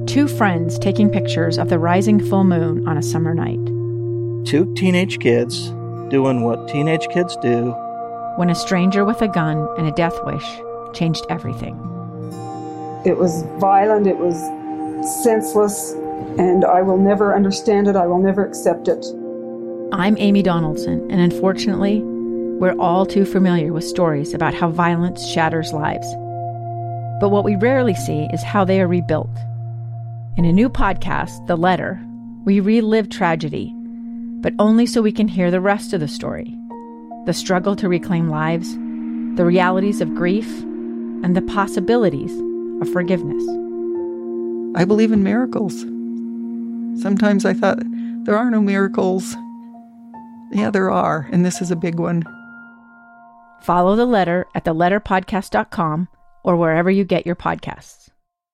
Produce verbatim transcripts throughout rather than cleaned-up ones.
Two friends taking pictures of the rising full moon on a summer night. Two teenage kids doing what teenage kids do. When a stranger with a gun and a death wish changed everything. It was violent, it was senseless, and I will never understand it, I will never accept it. I'm Amy Donaldson, and unfortunately, we're all too familiar with stories about how violence shatters lives. But what we rarely see is how they are rebuilt. In a new podcast, The Letter, we relive tragedy, but only so we can hear the rest of the story. The struggle to reclaim lives, the realities of grief, and the possibilities of forgiveness. I believe in miracles. Sometimes I thought, there are no miracles. Yeah, there are, and this is a big one. Follow The Letter at the letter podcast dot com or wherever you get your podcasts.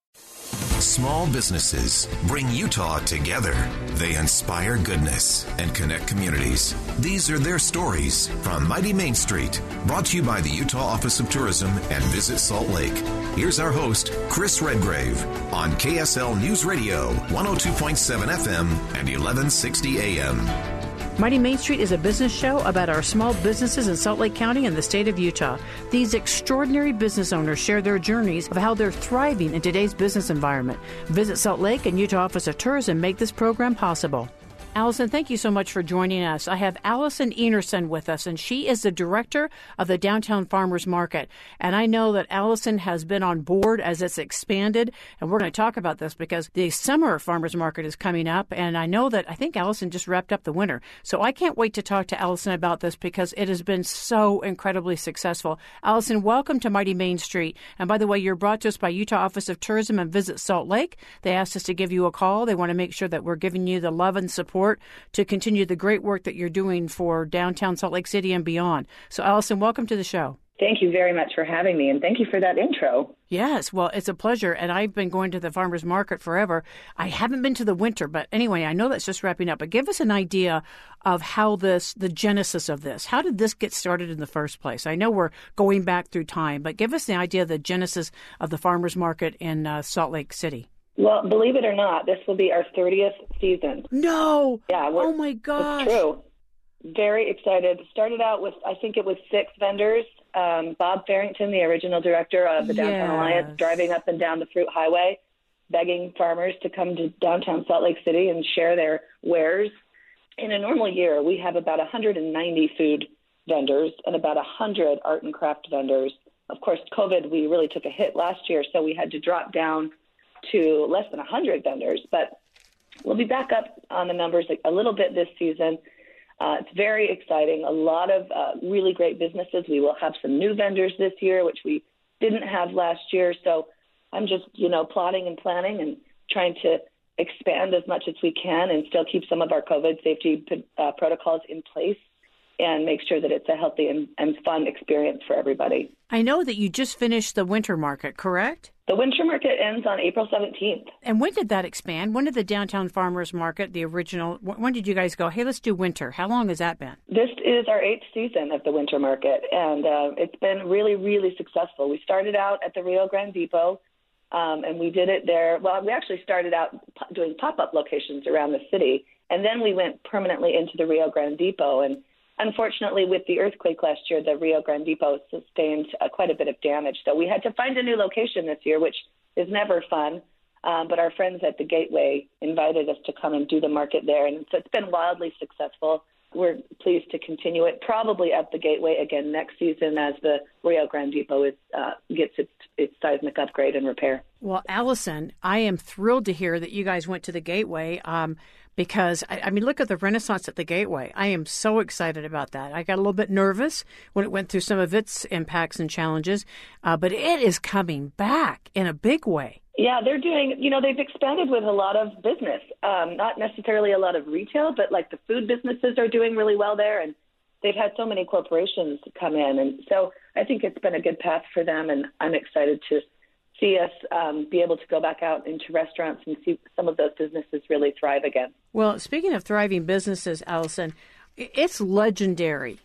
Small businesses bring Utah together. They inspire goodness and connect communities. These are their stories from Mighty Main Street, brought to you by the Utah Office of Tourism and Visit Salt Lake. Here's our host, Chris Redgrave, on K S L News Radio, one oh two point seven F M and eleven sixty A M. Mighty Main Street is a business show about our small businesses in Salt Lake County and the state of Utah. These extraordinary business owners share their journeys of how they're thriving in today's business environment. Visit Salt Lake and Utah Office of Tourism make this program possible. Allison, thank you so much for joining us. I have Allison Enerson with us, and she is the director of the Downtown Farmers Market. And I know that Allison has been on board as it's expanded, and we're going to talk about this because the summer farmers market is coming up, and I know that I think Allison just wrapped up the winter. So I can't wait to talk to Allison about this because it has been so incredibly successful. Allison, welcome to Mighty Main Street. And by the way, you're brought to us by Utah Office of Tourism and Visit Salt Lake. They asked us to give you a call. They want to make sure that we're giving you the love and support to continue the great work that you're doing for downtown Salt Lake City and beyond. So, Allison, welcome to the show. Thank you very much for having me, and thank you for that intro. Yes, well, it's a pleasure, and I've been going to the farmers market forever. I haven't been to the winter, but anyway, I know that's just wrapping up. But give us an idea of how this, the genesis of this. How did this get started in the first place? I know we're going back through time, but give us the idea of the genesis of the farmers market in uh, Salt Lake City. Well, believe it or not, this will be our thirtieth season. No! Yeah. Oh, my gosh. It's true. Very excited. Started out with, I think it was six vendors. Um, Bob Farrington, the original director of the Downtown Yes. Alliance, driving up and down the Fruit Highway, begging farmers to come to downtown Salt Lake City and share their wares. In a normal year, we have about one hundred ninety food vendors and about one hundred art and craft vendors. Of course, COVID, we really took a hit last year, so we had to drop down to less than one hundred vendors, but we'll be back up on the numbers a little bit this season. Uh, it's very exciting. A lot of uh, really great businesses. We will have some new vendors this year, which we didn't have last year. So I'm just, you know, plotting and planning and trying to expand as much as we can and still keep some of our COVID safety uh, protocols in place and make sure that it's a healthy and, and fun experience for everybody. I know that you just finished the winter market, correct? The winter market ends on April seventeenth. And when did that expand? When did the Downtown Farmers Market, the original, when did you guys go, hey, let's do winter? How long has that been? This is our eighth season of the winter market, and uh, it's been really, really successful. We started out at the Rio Grande Depot, um, and we did it there. Well, we actually started out p- doing pop-up locations around the city, and then we went permanently into the Rio Grande Depot. And unfortunately, with the earthquake last year, the Rio Grande Depot sustained uh, quite a bit of damage. So we had to find a new location this year, which is never fun. Um, but our friends at the Gateway invited us to come and do the market there. And so it's been wildly successful. We're pleased to continue it, probably at the Gateway again next season as the Rio Grande Depot is, uh, gets its, its seismic upgrade and repair. Well, Allison, I am thrilled to hear that you guys went to the Gateway. Um, Because, I, I mean, look at the Renaissance at the Gateway. I am so excited about that. I got a little bit nervous when it went through some of its impacts and challenges, uh, but it is coming back in a big way. Yeah, they're doing, you know, they've expanded with a lot of business, um, not necessarily a lot of retail, but like the food businesses are doing really well there. And they've had so many corporations come in. And so I think it's been a good path for them. And I'm excited to see us um, be able to go back out into restaurants and see some of those businesses really thrive again. Well, speaking of thriving businesses, Allison, it's legendary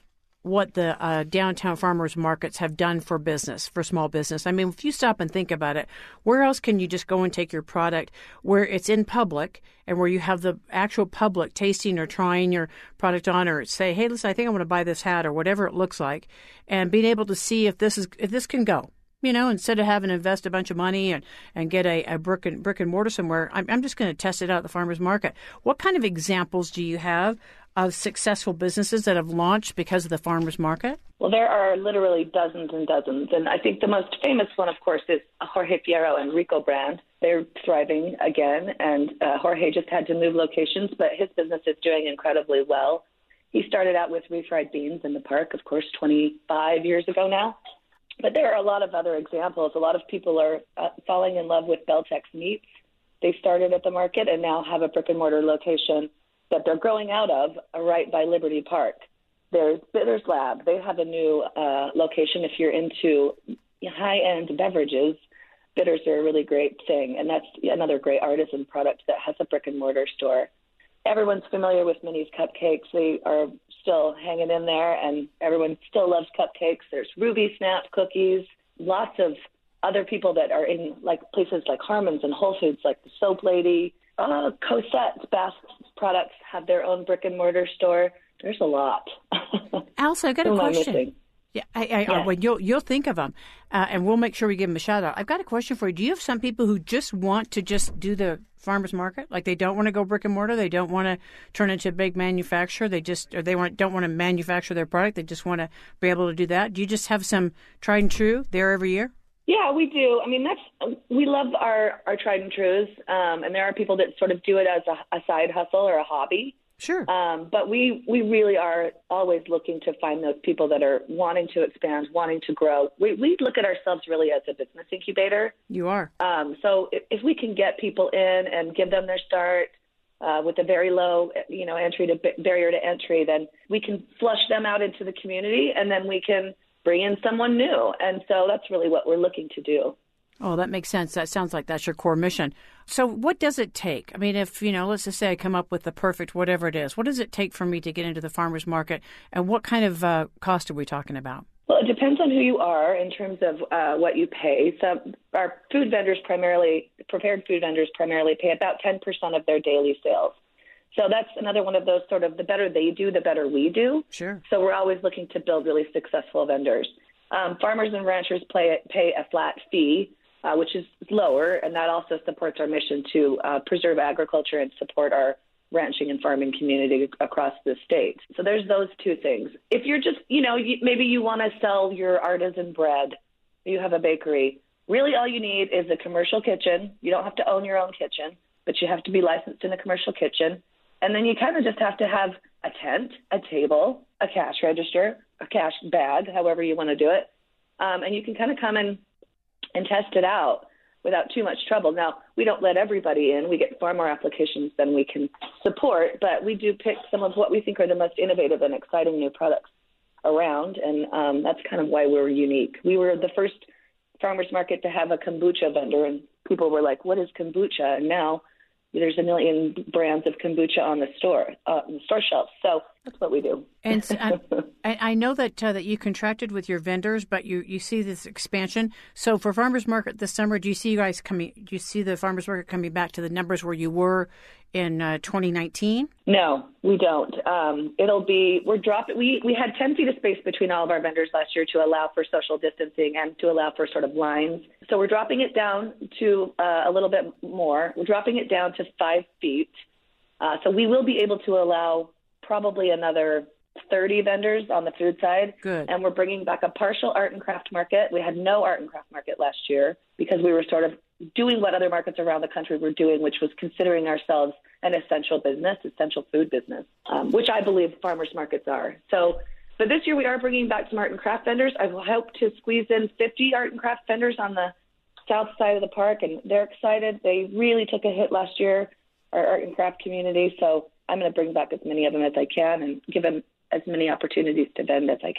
what the uh, downtown farmers markets have done for business, for small business. I mean, if you stop and think about it, where else can you just go and take your product where it's in public and where you have the actual public tasting or trying your product on, or say, hey, listen, I think I want to buy this hat or whatever it looks like, and being able to see if this is if this can go. You know, instead of having to invest a bunch of money and, and get a, a brick and brick and mortar somewhere, I'm, I'm just going to test it out at the farmers market. What kind of examples do you have of successful businesses that have launched because of the farmers market? Well, there are literally dozens and dozens. And I think the most famous one, of course, is Jorge Fierro and Rico brand. They're thriving again. And uh, Jorge just had to move locations, but his business is doing incredibly well. He started out with refried beans in the park, of course, twenty-five years ago now. But there are a lot of other examples. A lot of people are uh, falling in love with Beltex meats. They started at the market and now have a brick and mortar location that they're growing out of uh, right by Liberty Park. There's Bitters Lab. They have a new uh, location. If you're into high-end beverages, bitters are a really great thing, and that's another great artisan product that has a brick and mortar store. Everyone's familiar with Minnie's Cupcakes. They are still hanging in there, and everyone still loves cupcakes. There's Ruby Snap cookies, lots of other people that are in like places like Harmon's and Whole Foods, like the Soap Lady. Uh, Cosette's Bath products have their own brick and mortar store. There's a lot. Elsa, I got Who a am I question. missing? Yeah, I, I, Yeah. I, well, you'll you'll think of them, uh, and we'll make sure we give them a shout out. I've got a question for you. Do you have some people who just want to just do the farmers market, like they don't want to go brick and mortar, they don't want to turn into a big manufacturer, they just or they want don't want to manufacture their product, they just want to be able to do that? Do you just have some tried and true there every year? Yeah, we do. I mean, that's we love our, our tried and trues, um, and there are people that sort of do it as a, a side hustle or a hobby. Sure. Um, but we, we really are always looking to find those people that are wanting to expand, wanting to grow. We, we look at ourselves really as a business incubator. You are. Um, so if, if we can get people in and give them their start uh, with a very low, you know, entry to barrier to entry, then we can flush them out into the community, and then we can bring in someone new. And so that's really what we're looking to do. Oh, that makes sense. That sounds like that's your core mission. So what does it take? I mean, if, you know, let's just say I come up with the perfect whatever it is, what does it take for me to get into the farmers market, and what kind of uh, cost are we talking about? Well, it depends on who you are in terms of uh, what you pay. So our food vendors primarily, prepared food vendors primarily pay about ten percent of their daily sales. So that's another one of those sort of the better they do, the better we do. Sure. So we're always looking to build really successful vendors. Um, farmers and ranchers pay, pay a flat fee, uh, which is lower, and that also supports our mission to uh, preserve agriculture and support our ranching and farming community across the state. So there's those two things. If you're just, you know, you, maybe you want to sell your artisan bread, you have a bakery, really all you need is a commercial kitchen. You don't have to own your own kitchen, but you have to be licensed in a commercial kitchen. And then you kind of just have to have a tent, a table, a cash register, a cash bag, however you want to do it. Um, and you can kind of come in and test it out without too much trouble. Now, we don't let everybody in. We get far more applications than we can support, but we do pick some of what we think are the most innovative and exciting new products around, and um, that's kind of why we're unique. We were the first farmers market to have a kombucha vendor, and people were like, what is kombucha? And now there's a million brands of kombucha on the store, uh, on the store shelves. So that's what we do. And I, I know that uh, that you contracted with your vendors, but you, you see this expansion. So for farmers market this summer, do you see you guys coming? Do you see the farmers market coming back to the numbers where you were in uh, twenty nineteen? No, we don't. Um, it'll be we're dropping. We we had ten feet of space between all of our vendors last year to allow for social distancing and to allow for sort of lines. So we're dropping it down to uh, a little bit more. We're dropping it down to five feet. Uh, so we will be able to allow probably another thirty vendors on the food side. Good. And we're bringing back a partial art and craft market. We had no art and craft market last year because we were sort of doing what other markets around the country were doing, which was considering ourselves an essential business, essential food business, um, which I believe farmers markets are. So, but this year we are bringing back some art and craft vendors. I hope to squeeze in fifty art and craft vendors on the south side of the park, and they're excited. They really took a hit last year, our art and craft community. So I'm going to bring back as many of them as I can and give them as many opportunities to vend as I can.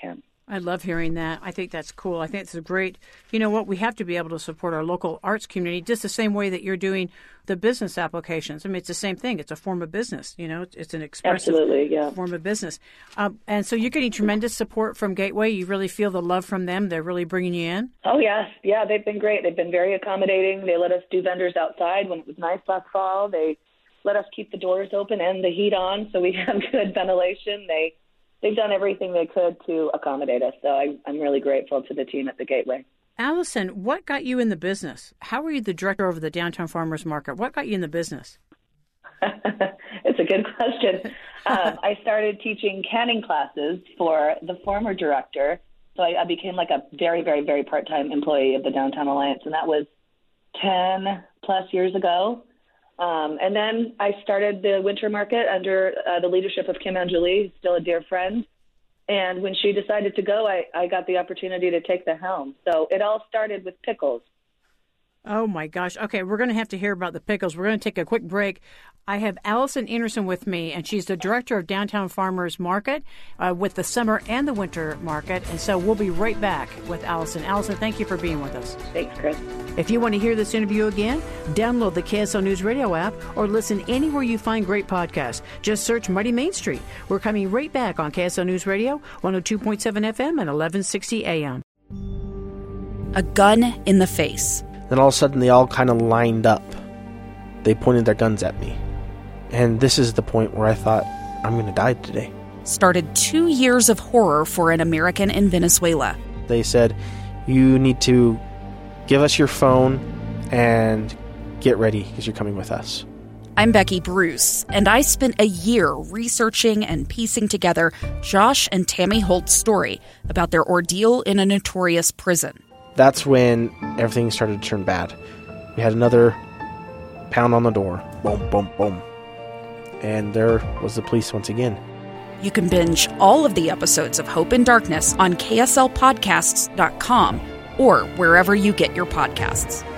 I love hearing that. I think that's cool. I think it's a great, you know what, we have to be able to support our local arts community just the same way that you're doing the business applications. I mean, it's the same thing. It's a form of business, you know, it's an expressive Absolutely, yeah. form of business. Um, and so you're getting tremendous support from Gateway. You really feel the love from them. They're really bringing you in. Oh, yes. Yeah, they've been great. They've been very accommodating. They let us do vendors outside when it was nice last fall. They let us keep the doors open and the heat on so we have good ventilation. They They've done everything they could to accommodate us, so I, I'm really grateful to the team at the Gateway. Allison, what got you in the business? How were you the director of the Downtown Farmers Market? What got you in the business? It's a good question. um, I started teaching canning classes for the former director, so I, I became like a very, very, very part-time employee of the Downtown Alliance, and that was ten plus years ago. Um, and then I started the winter market under uh, the leadership of Kim Anjali, still a dear friend. And when she decided to go, I, I got the opportunity to take the helm. So it all started with pickles. Oh, my gosh. Okay, we're going to have to hear about the pickles. We're going to take a quick break. I have Allison Anderson with me, and she's the director of Downtown Farmers Market uh, with the summer and the winter market. And so we'll be right back with Allison. Allison, thank you for being with us. Thanks, Chris. If you want to hear this interview again, download the K S L News Radio app or listen anywhere you find great podcasts. Just search Mighty Main Street. We're coming right back on K S L News Radio, one oh two point seven F M and eleven sixty A M. A gun in the face. Then all of a sudden they all kind of lined up. They pointed their guns at me. And this is the point where I thought, I'm going to die today. Started two years of horror for an American in Venezuela. They said, you need to give us your phone and get ready because you're coming with us. I'm Becky Bruce, and I spent a year researching and piecing together Josh and Tammy Holt's story about their ordeal in a notorious prison. That's when everything started to turn bad. We had another pound on the door. Boom, boom, boom. And there was the police once again. You can binge all of the episodes of Hope in Darkness on K S L podcasts dot com or wherever you get your podcasts.